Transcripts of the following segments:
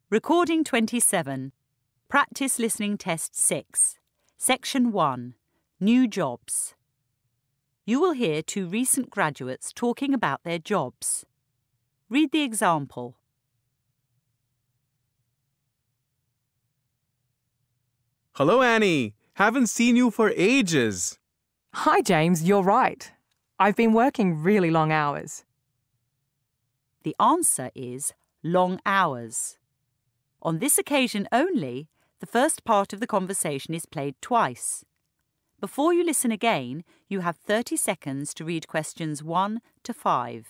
Recording 27. Practice Listening Test 6. Section 1. New Jobs. You will hear two recent graduates talking about their jobs. Read the example. Hello, Annie. Haven't seen you for ages. Hi, James. You're right. I've been working really long hours. The answer is long hours. On this occasion only, the first part of the conversation is played twice. Before you listen again, you have 30 seconds to read questions 1 to 5.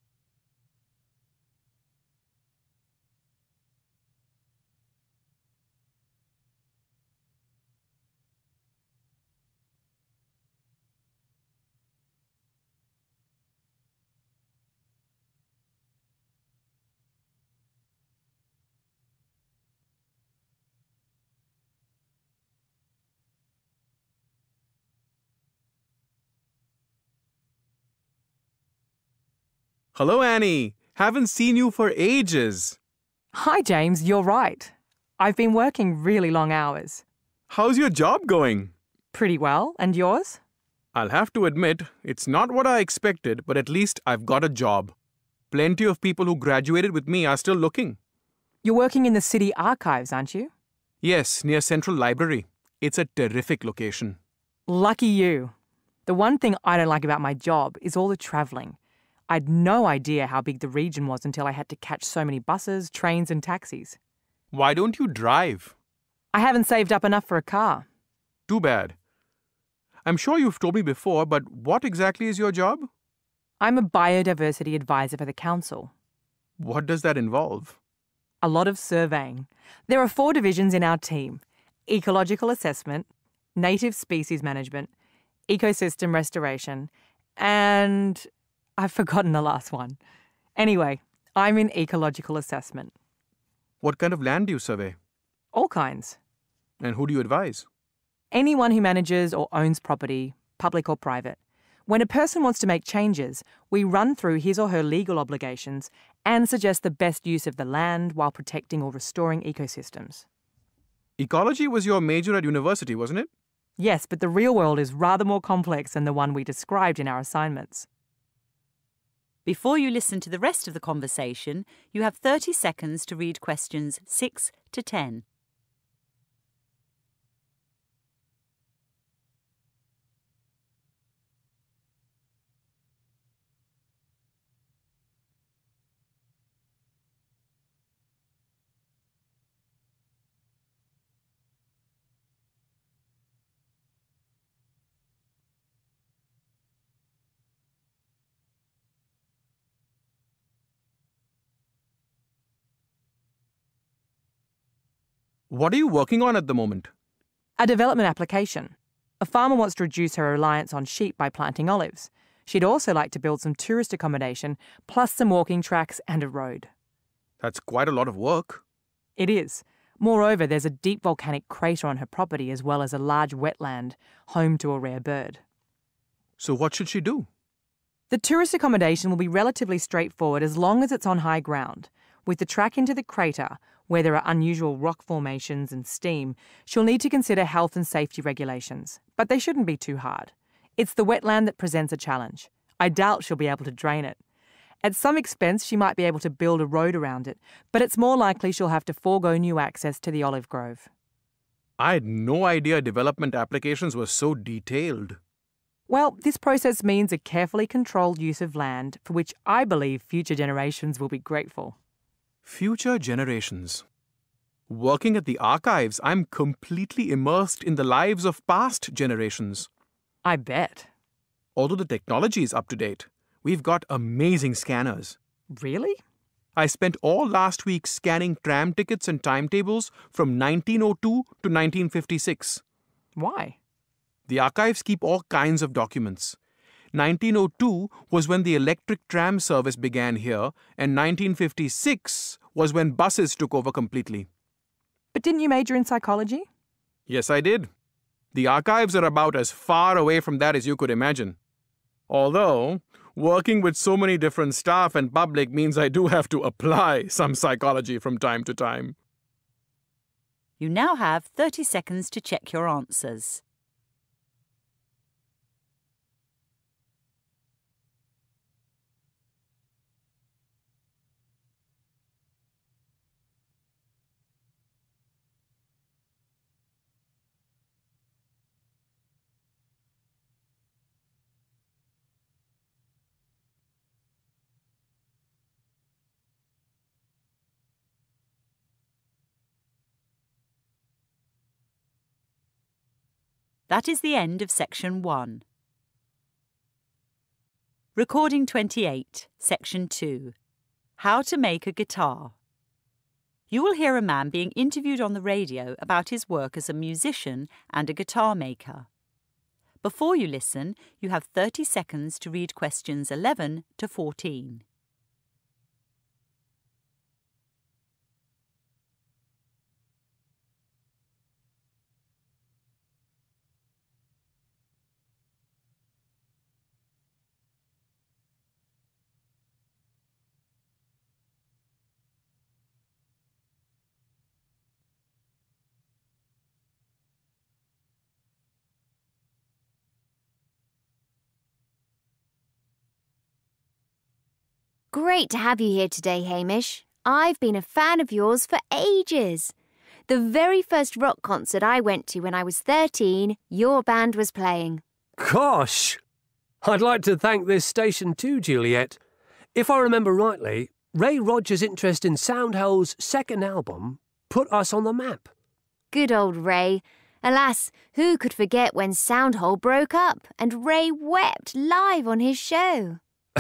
Hello, Annie. Haven't seen you for ages. Hi, James. You're right. I've been working really long hours. How's your job going? Pretty well. And yours? I'll have to admit, it's not what I expected, but at least I've got a job. Plenty of people who graduated with me are still looking. You're working in the city archives, aren't you? Yes, near Central Library. It's a terrific location. Lucky you. The one thing I don't like about my job is all the travelling. I'd no idea how big the region was until I had to catch so many buses, trains and taxis. Why don't you drive? I haven't saved up enough for a car. Too bad. I'm sure you've told me before, but what exactly is your job? I'm a biodiversity advisor for the council. What does that involve? A lot of surveying. There are 4 divisions in our team: ecological assessment, native species management, ecosystem restoration, and I've forgotten the last one. Anyway, I'm in ecological assessment. What kind of land do you survey? All kinds. And who do you advise? Anyone who manages or owns property, public or private. When a person wants to make changes, we run through his or her legal obligations and suggest the best use of the land while protecting or restoring ecosystems. Ecology was your major at university, wasn't it? Yes, but the real world is rather more complex than the one we described in our assignments. Before you listen to the rest of the conversation, you have 30 seconds to read questions 6 to 10. What are you working on at the moment? A development application. A farmer wants to reduce her reliance on sheep by planting olives. She'd also like to build some tourist accommodation, plus some walking tracks and a road. That's quite a lot of work. It is. Moreover, there's a deep volcanic crater on her property as well as a large wetland, home to a rare bird. So what should she do? The tourist accommodation will be relatively straightforward as long as it's on high ground. With the track into the crater, where there are unusual rock formations and steam, she'll need to consider health and safety regulations, but they shouldn't be too hard. It's the wetland that presents a challenge. I doubt she'll be able to drain it. At some expense, she might be able to build a road around it, but it's more likely she'll have to forego new access to the olive grove. I had no idea development applications were so detailed. Well, this process means a carefully controlled use of land for which I believe future generations will be grateful. Future generations. Working at the archives, I'm completely immersed in the lives of past generations. I bet. Although the technology is up to date, we've got amazing scanners. Really? I spent all last week scanning tram tickets and timetables from 1902 to 1956. Why? The archives keep all kinds of documents. 1902 was when the electric tram service began here, and 1956 was when buses took over completely. But didn't you major in psychology? Yes, I did. The archives are about as far away from that as you could imagine. Although, Working with so many different staff and public means I do have to apply some psychology from time to time. You now have 30 seconds to check your answers. That is the end of Section 1. Recording 28, Section 2. How to make a guitar. You will hear a man being interviewed on the radio about his work as a musician and a guitar maker. Before you listen, you have 30 seconds to read questions 11 to 14. Great to have you here today, Hamish. I've been a fan of yours for ages. The very first rock concert I went to when I was 13, your band was playing. Gosh! I'd like to thank this station too, Juliet. If I remember rightly, Ray Rogers' interest in Soundhole's second album put us on the map. Good old Ray. Alas, who could forget when Soundhole broke up and Ray wept live on his show?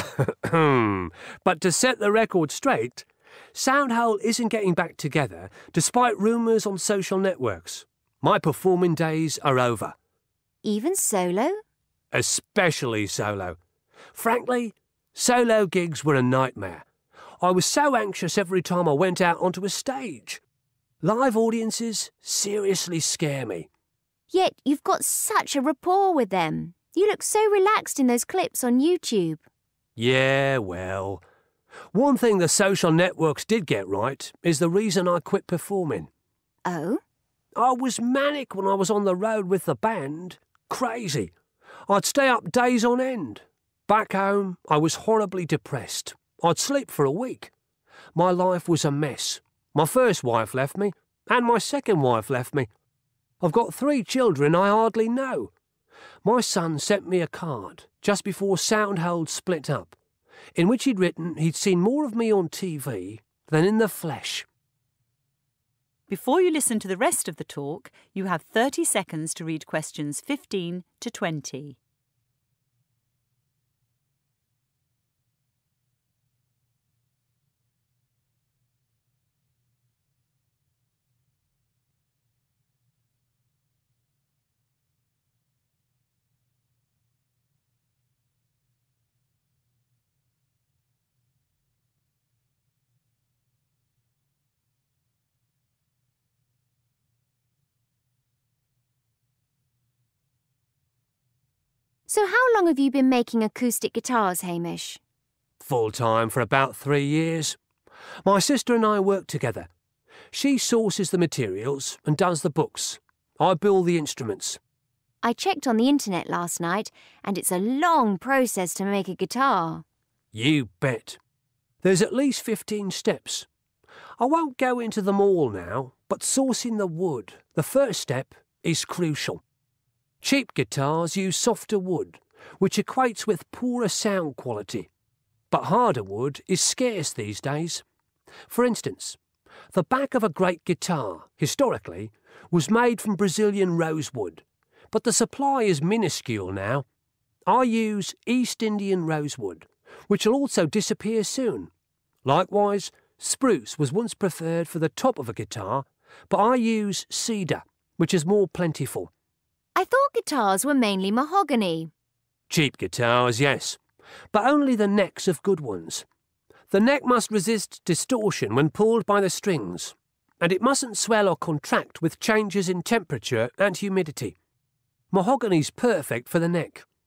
But to set the record straight, Soundhole isn't getting back together despite rumours on social networks. My performing days are over. Even solo? Especially solo. Frankly, solo gigs were a nightmare. I was so anxious every time I went out onto a stage. Live audiences seriously scare me. Yet you've got such a rapport with them. You look so relaxed in those clips on YouTube. Yeah, well, one thing the social networks did get right is the reason I quit performing. Oh? I was manic when I was on the road with the band. Crazy. I'd stay up days on end. Back home, I was horribly depressed. I'd sleep for a week. My life was a mess. My first wife left me, and my second wife left me. I've got 3 children I hardly know. My son sent me a card just before Soundhole split up, in which he'd written he'd seen more of me on TV than in the flesh. Before you listen to the rest of the talk, you have 30 seconds to read questions 15 to 20. So how long have you been making acoustic guitars, Hamish? Full-time for about 3 years. My sister and I work together. She sources the materials and does the books. I build the instruments. I checked on the internet last night, and it's a long process to make a guitar. You bet. There's at least 15 steps. I won't go into them all now, but sourcing the wood, the first step, is crucial. Cheap guitars use softer wood, which equates with poorer sound quality. But harder wood is scarce these days. For instance, the back of a great guitar, historically, was made from Brazilian rosewood, but the supply is minuscule now. I use East Indian rosewood, which will also disappear soon. Likewise, spruce was once preferred for the top of a guitar, but I use cedar, which is more plentiful. I thought guitars were mainly mahogany. Cheap guitars, yes, but only the necks of good ones. The neck must resist distortion when pulled by the strings, and it mustn't swell or contract with changes in temperature and humidity. Mahogany's perfect for the neck.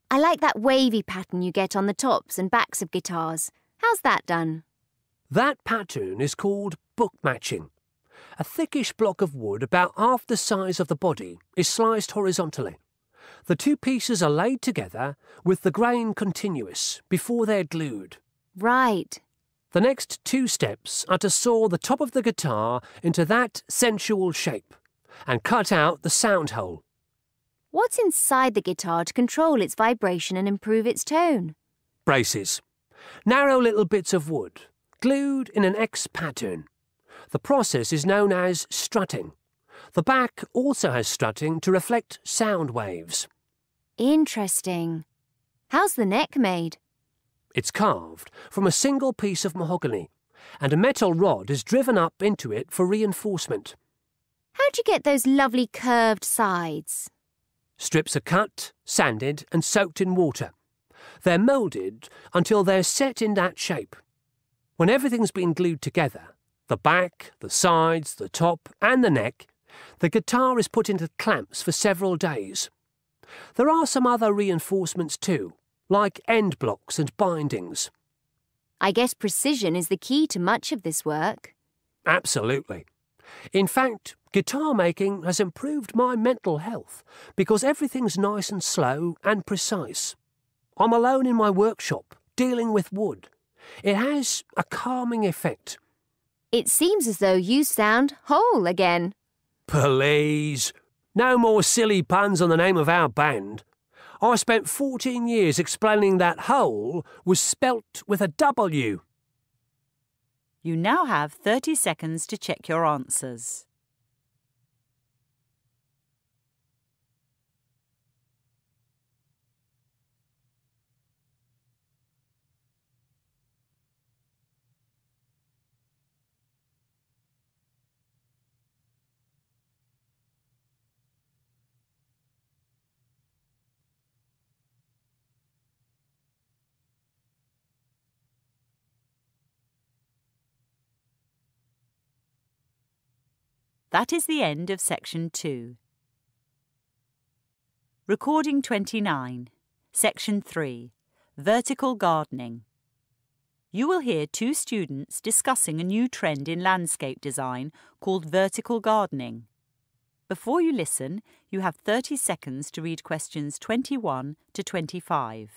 I like that wavy pattern you get on the tops and backs of guitars. How's that done? That pattern is called book matching. A thickish block of wood about half the size of the body is sliced horizontally. The two pieces are laid together with the grain continuous before they're glued. Right. The next 2 steps are to saw the top of the guitar into that sensual shape and cut out the sound hole. What's inside the guitar to control its vibration and improve its tone? Braces. Narrow little bits of wood, glued in an X pattern. The process is known as strutting. The back also has strutting to reflect sound waves. Interesting. How's the neck made? It's carved from a single piece of mahogany, and a metal rod is driven up into it for reinforcement. How'd you get those lovely curved sides? Strips are cut, sanded, and soaked in water. They're moulded until they're set in that shape. When everything's been glued together, the back, the sides, the top, and the neck, the guitar is put into clamps for several days. There are some other reinforcements too, like end blocks and bindings. I guess precision is the key to much of this work. Absolutely. In fact, guitar making has improved my mental health because everything's nice and slow and precise. I'm alone in my workshop, dealing with wood. It has a calming effect. It seems as though you sound whole again. Please. No more silly puns on the name of our band. I spent 14 years explaining that whole was spelt with a W. You now have 30 seconds to check your answers. That is the end of Section 2. Recording 29, Section 3, Vertical Gardening. You will hear 2 students discussing a new trend in landscape design called vertical gardening. Before you listen, you have 30 seconds to read questions 21 to 25.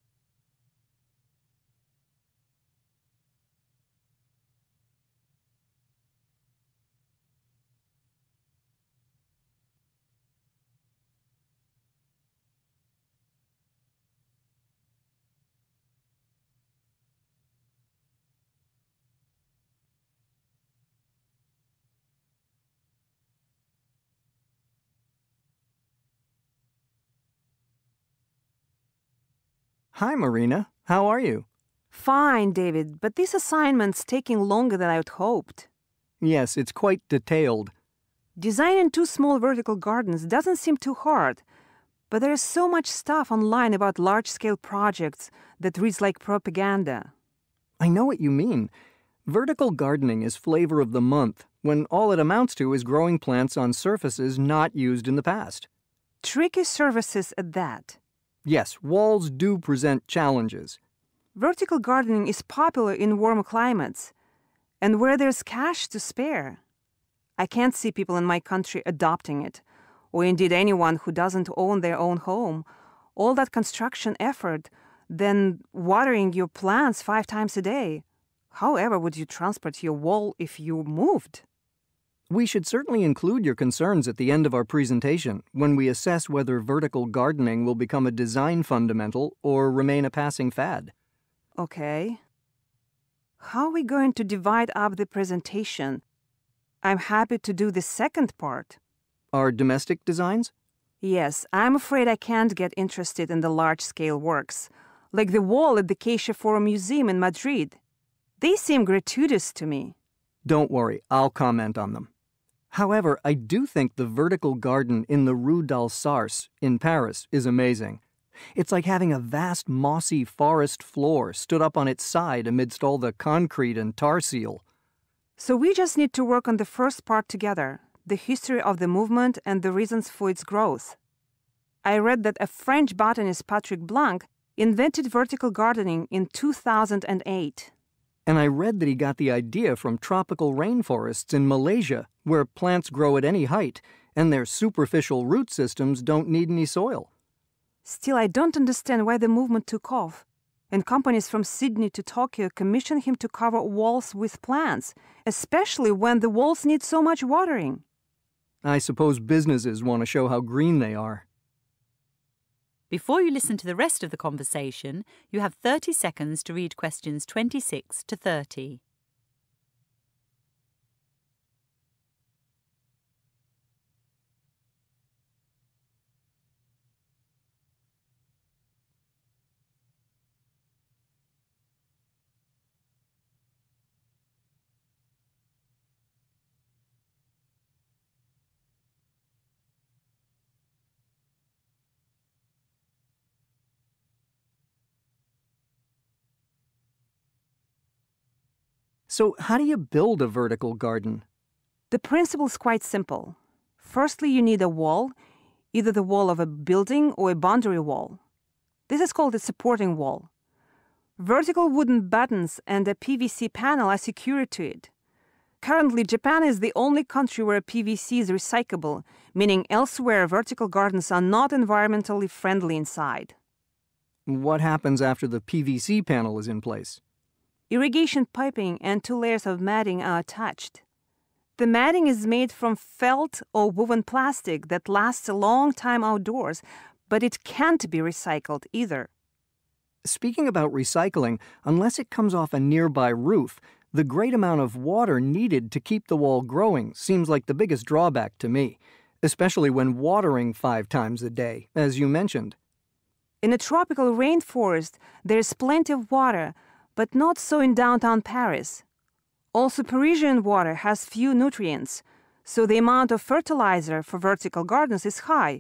Hi, Marina. How are you? Fine, David, but this assignment's taking longer than I'd hoped. Yes, it's quite detailed. Designing 2 small vertical gardens doesn't seem too hard, but there's so much stuff online about large-scale projects that reads like propaganda. I know what you mean. Vertical gardening is flavor of the month, when all it amounts to is growing plants on surfaces not used in the past. Tricky surfaces at that. Yes, walls do present challenges. Vertical gardening is popular in warm climates, and where there's cash to spare. I can't see people in my country adopting it, or indeed anyone who doesn't own their own home. All that construction effort, then watering your plants 5 times a day. However would you transport your wall if you moved? We should certainly include your concerns at the end of our presentation when we assess whether vertical gardening will become a design fundamental or remain a passing fad. Okay. How are we going to divide up the presentation? I'm happy to do the second part. Our domestic designs? Yes, I'm afraid I can't get interested in the large-scale works, like the wall at the Caixa Forum Museum in Madrid. They seem gratuitous to me. Don't worry, I'll comment on them. However, I do think the vertical garden in the Rue d'Alsace in Paris is amazing. It's like having a vast mossy forest floor stood up on its side amidst all the concrete and tar seal. So we just need to work on the first part together, the history of the movement and the reasons for its growth. I read that a French botanist, Patrick Blanc, invented vertical gardening in 2008. And I read that he got the idea from tropical rainforests in Malaysia, where plants grow at any height, and their superficial root systems don't need any soil. Still, I don't understand why the movement took off, and companies from Sydney to Tokyo commissioned him to cover walls with plants, especially when the walls need so much watering. I suppose businesses want to show how green they are. Before you listen to the rest of the conversation, you have 30 seconds to read questions 26 to 30. So how do you build a vertical garden? The principle is quite simple. Firstly, you need a wall, either the wall of a building or a boundary wall. This is called a supporting wall. Vertical wooden buttons and a PVC panel are secured to it. Currently, Japan is the only country where PVC is recyclable, meaning elsewhere vertical gardens are not environmentally friendly inside. What happens after the PVC panel is in place? Irrigation piping and 2 layers of matting are attached. The matting is made from felt or woven plastic that lasts a long time outdoors, but it can't be recycled either. Speaking about recycling, unless it comes off a nearby roof, the great amount of water needed to keep the wall growing seems like the biggest drawback to me, especially when watering 5 times a day, as you mentioned. In a tropical rainforest, there is plenty of water, but not so in downtown Paris. Also, Parisian water has few nutrients, so the amount of fertilizer for vertical gardens is high,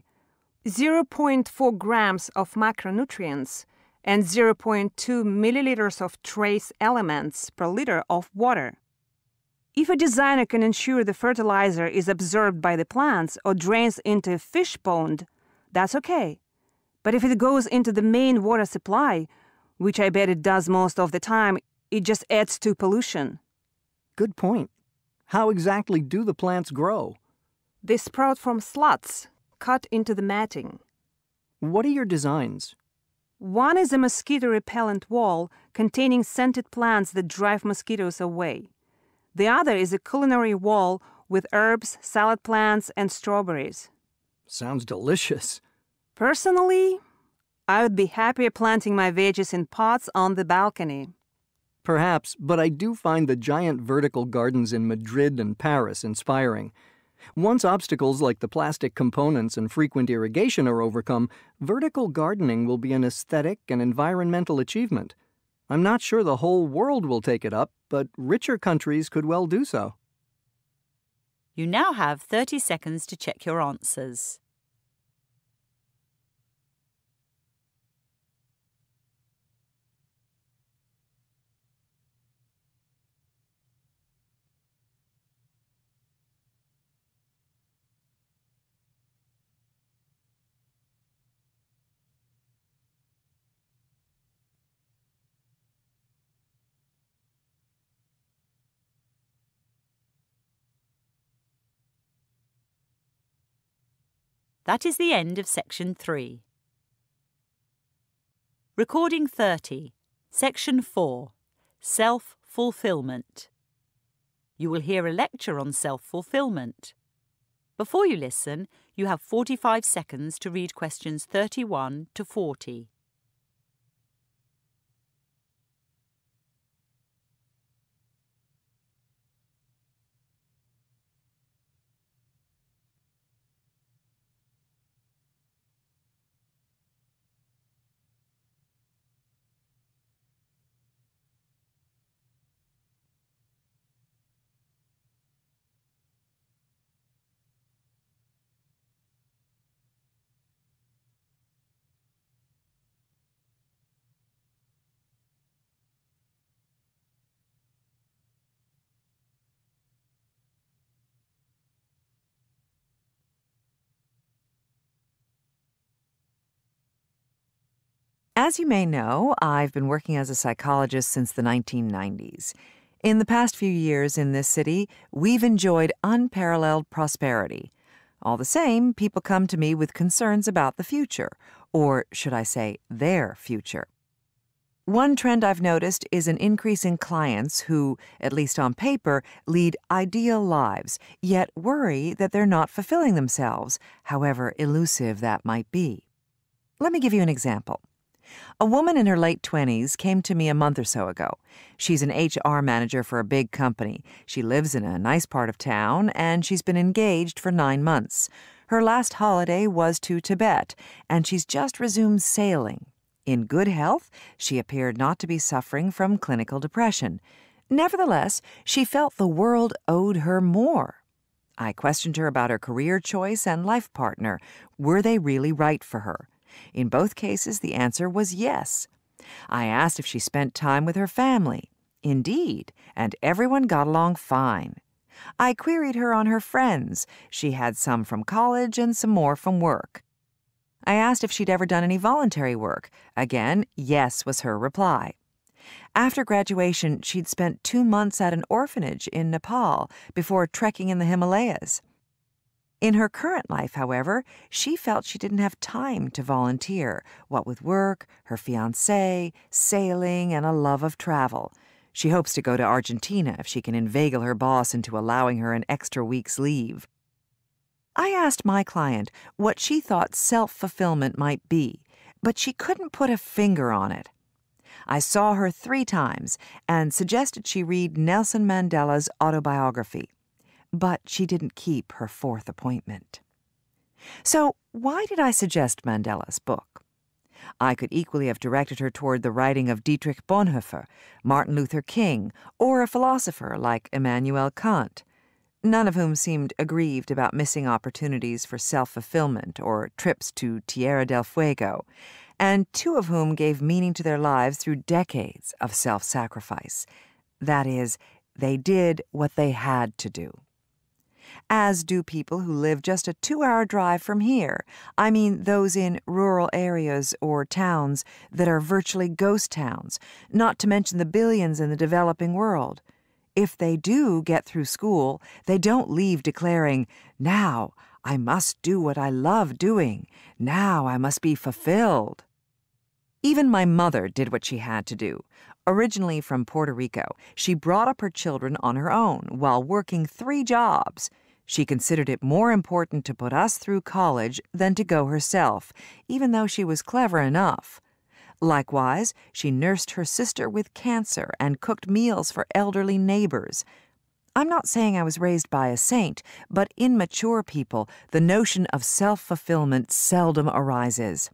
0.4 grams of macronutrients and 0.2 milliliters of trace elements per liter of water. If a designer can ensure the fertilizer is absorbed by the plants or drains into a fish pond, that's okay. But if it goes into the main water supply, which I bet it does most of the time, it just adds to pollution. Good point. How exactly do the plants grow? They sprout from slots cut into the matting. What are your designs? One is a mosquito-repellent wall containing scented plants that drive mosquitoes away. The other is a culinary wall with herbs, salad plants, and strawberries. Sounds delicious. Personally, I would be happier planting my veggies in pots on the balcony. Perhaps, but I do find the giant vertical gardens in Madrid and Paris inspiring. Once obstacles like the plastic components and frequent irrigation are overcome, vertical gardening will be an aesthetic and environmental achievement. I'm not sure the whole world will take it up, but richer countries could well do so. You now have 30 seconds to check your answers. That is the end of Section 3. Recording 30, Section 4, Self-Fulfillment. You will hear a lecture on self-fulfillment. Before you listen, you have 45 seconds to read questions 31 to 40. As you may know, I've been working as a psychologist since the 1990s. In the past few years in this city, we've enjoyed unparalleled prosperity. All the same, people come to me with concerns about the future, or should I say, their future. One trend I've noticed is an increase in clients who, at least on paper, lead ideal lives, yet worry that they're not fulfilling themselves, however elusive that might be. Let me give you an example. A woman in her late 20s came to me a month or so ago. She's an HR manager for a big company. She lives in a nice part of town, and she's been engaged for 9 months. Her last holiday was to Tibet, and she's just resumed sailing. In good health, she appeared not to be suffering from clinical depression. Nevertheless, she felt the world owed her more. I questioned her about her career choice and life partner. Were they really right for her? In both cases, the answer was yes. I asked if she spent time with her family. Indeed, and everyone got along fine. I queried her on her friends. She had some from college and some more from work. I asked if she'd ever done any voluntary work. Again, yes was her reply. After graduation, she'd spent 2 months at an orphanage in Nepal before trekking in the Himalayas. In her current life, however, she felt she didn't have time to volunteer, what with work, her fiancé, sailing, and a love of travel. She hopes to go to Argentina if she can inveigle her boss into allowing her an extra week's leave. I asked my client what she thought self-fulfillment might be, but she couldn't put a finger on it. I saw her 3 times and suggested she read Nelson Mandela's autobiography. But she didn't keep her 4th appointment. So why did I suggest Mandela's book? I could equally have directed her toward the writing of Dietrich Bonhoeffer, Martin Luther King, or a philosopher like Immanuel Kant, none of whom seemed aggrieved about missing opportunities for self-fulfillment or trips to Tierra del Fuego, and 2 of whom gave meaning to their lives through decades of self-sacrifice. That is, they did what they had to do. As do people who live just a 2-hour drive from here. I mean those in rural areas or towns that are virtually ghost towns, not to mention the billions in the developing world. If they do get through school, they don't leave declaring, "Now I must do what I love doing. Now I must be fulfilled." Even my mother did what she had to do. Originally from Puerto Rico, she brought up her children on her own while working 3 jobs. She considered it more important to put us through college than to go herself, even though she was clever enough. Likewise, she nursed her sister with cancer and cooked meals for elderly neighbors. I'm not saying I was raised by a saint, but in mature people, the notion of self-fulfillment seldom arises.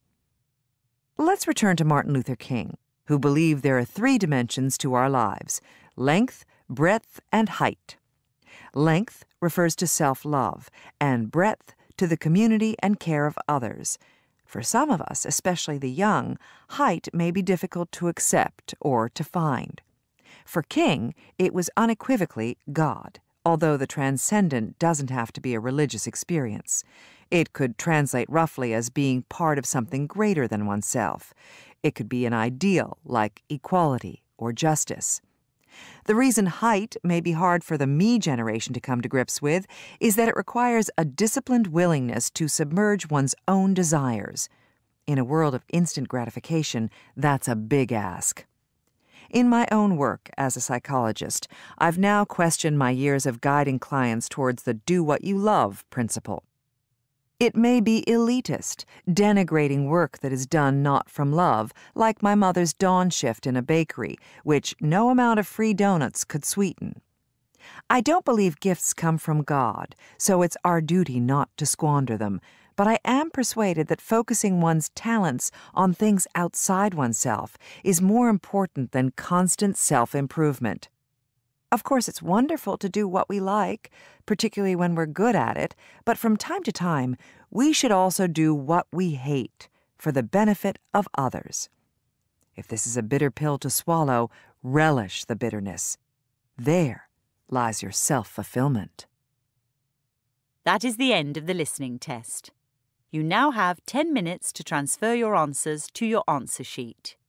Let's return to Martin Luther King, who believed there are 3 dimensions to our lives: length, breadth, and height. Length refers to self-love, and breadth to the community and care of others. For some of us, especially the young, height may be difficult to accept or to find. For King, it was unequivocally God, although the transcendent doesn't have to be a religious experience. It could translate roughly as being part of something greater than oneself. It could be an ideal, like equality or justice. The reason height may be hard for the me generation to come to grips with is that it requires a disciplined willingness to submerge one's own desires. In a world of instant gratification, that's a big ask. In my own work as a psychologist, I've now questioned my years of guiding clients towards the do what you love principle. It may be elitist, denigrating work that is done not from love, like my mother's dawn shift in a bakery, which no amount of free donuts could sweeten. I don't believe gifts come from God, so it's our duty not to squander them, but I am persuaded that focusing one's talents on things outside oneself is more important than constant self-improvement. Of course, it's wonderful to do what we like, particularly when we're good at it, but from time to time, we should also do what we hate for the benefit of others. If this is a bitter pill to swallow, relish the bitterness. There lies your self-fulfillment. That is the end of the listening test. You now have 10 minutes to transfer your answers to your answer sheet.